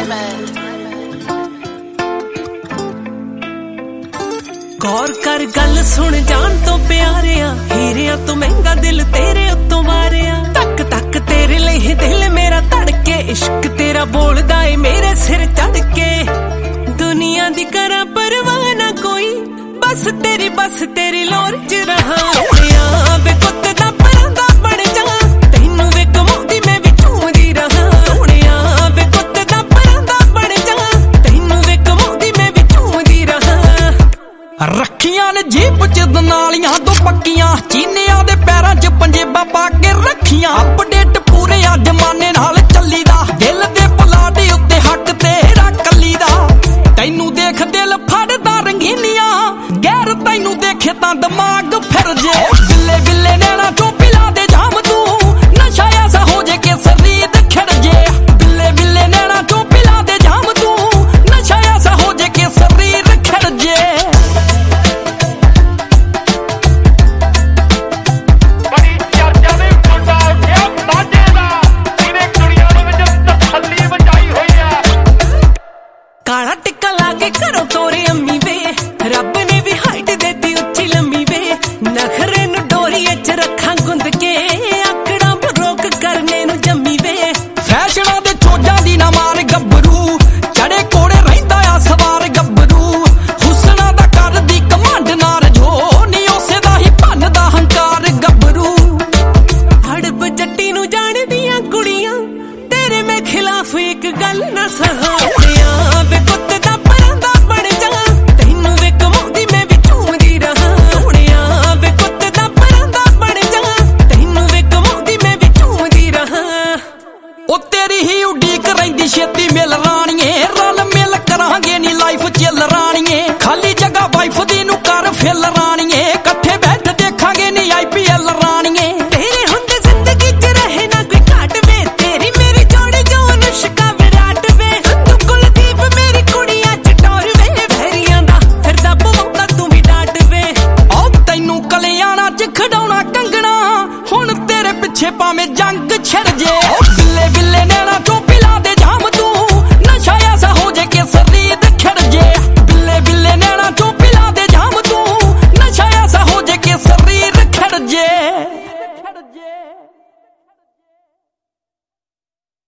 गौर कर गल सुन जान तो प्यारिया, हीरिया तो महंगा दिल तेरे उत्तों वारिया। तक तक तेरे लिए दिल मेरा धड़के, इश्क तेरा बोलदा है मेरे सिर चढ़ के। दुनिया दी करा परवाह ना कोई, बस तेरी लोर च रहा। सोनिया वे पुत दा परांदा बन जा, तैनू वे कमाउंदी मैं भी झूमदी रहा। सोनिया वे पुत दा परांदा बन जा, तैनू वे कमाउंदी मैं भी झूमदी रहा। रखियां ने जीप च दनालियां तो पक्कियां, चीनियां दे पैरां च पंजेबां पा के रखियां। अपडेट पूरे आ जमाने नाल चली दा, दिल दे पलाटे उत्ते हक तेरा कली दा। तैनू देख दिल फड़दा रंगीनियां, गैर तैनू देखे तां दिमाग फिर जे। बिल्ले बिल्ले नैना चों पिला दे जाम तू, नशा ऐसा हो जे के शरीर खिड़ जे। बिल्ले बिल्ले नैना चों पिला दे जाम तू, नशा ऐसा हो जे के शरीर खिड़ जे। काला टिक्का लाके घरों तोरे अम्मी वे, रब ने भी हाइट देती उच्ची लम्मी वे। नखरे नू डोरीए च रखा गुंद के, आकड़ा रोक करने नू जम्मी वे। फैशना दे चोजां दी ना मार गब्बरू, चढ़े कोड़े रहिंदा आ सवार गब्बरू। हुस्ना दा कर दी कमांड नार जो, नी उसे दा ही भन दा हंकार गब्बरू। हड़प जट्टी नू जान दियां कुड़ियां, तेरे मैं खिलाफ एक गल ना सहा। छेती मिल राणिए, रल मिल करांगे नी लाइफ चिल राणिए। खाली जगह वाइफ दी नू कर फिल राणिए।